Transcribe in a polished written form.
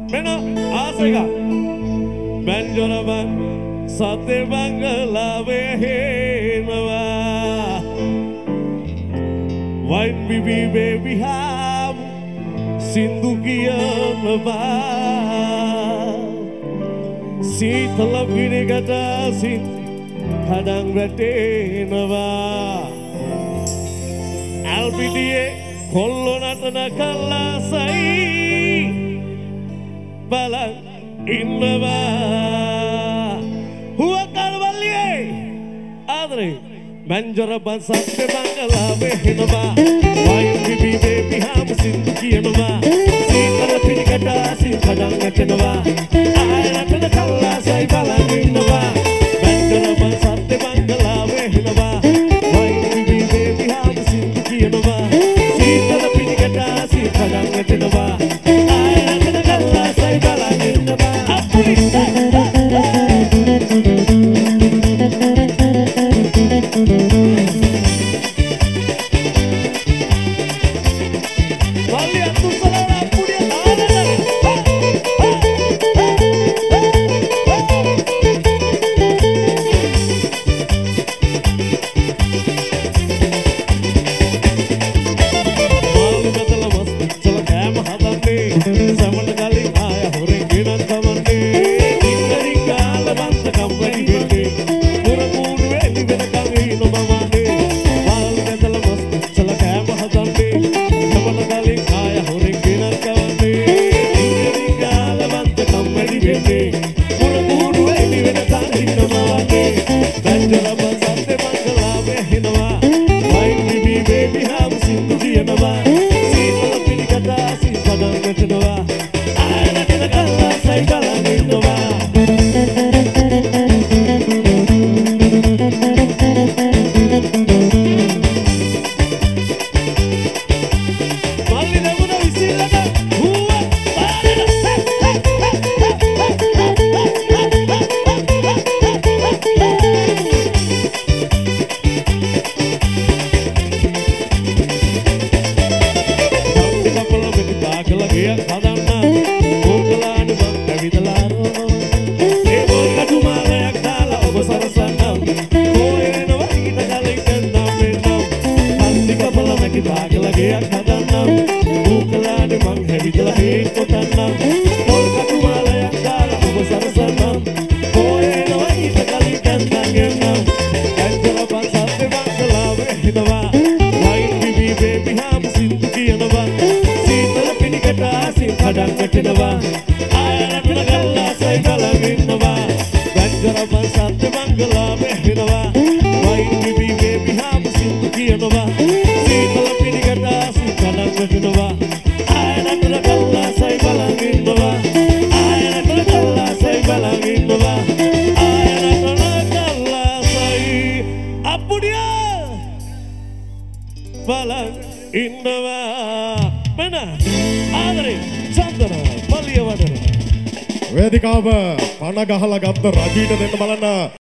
මෙන්න ආසෙක බැන්ජොරබන් සතේ බංගලාවේ හේනවා වයින් බිබි baby harm සින්දු කියනවා සීතල පිළිගට සින් හඩන් වැටෙනවා ඇල්පිටියේ කොල්ලො නටන කල්ලාසයි බලන් ඉන්නවා හුවකල්වල්ලියේ ආදරේ මැන්ජොරබන් සත්‍ය බංගලාවේ හෙනවා වයින් බිබි බේබි හාම් සින්දු කියනවා සීතල පිළිගට සින් හඩන් වැටෙනවා ආය නටන කල්ලාසයි බලන් ඉන්නවා මැන්ජොරබන් සත්‍ය බංගලාවේ හෙනවා වයින් බිබි බේබි හාම් සින්දු කියනවා සීතල පිළිගට සින් හඩන් වැටෙනවා ආය නටන කල්ලාසයි බලන් ඉන්නවා වේදිකාව පණ ගහලා ගත්ත රජීට දෙන්න බලන්න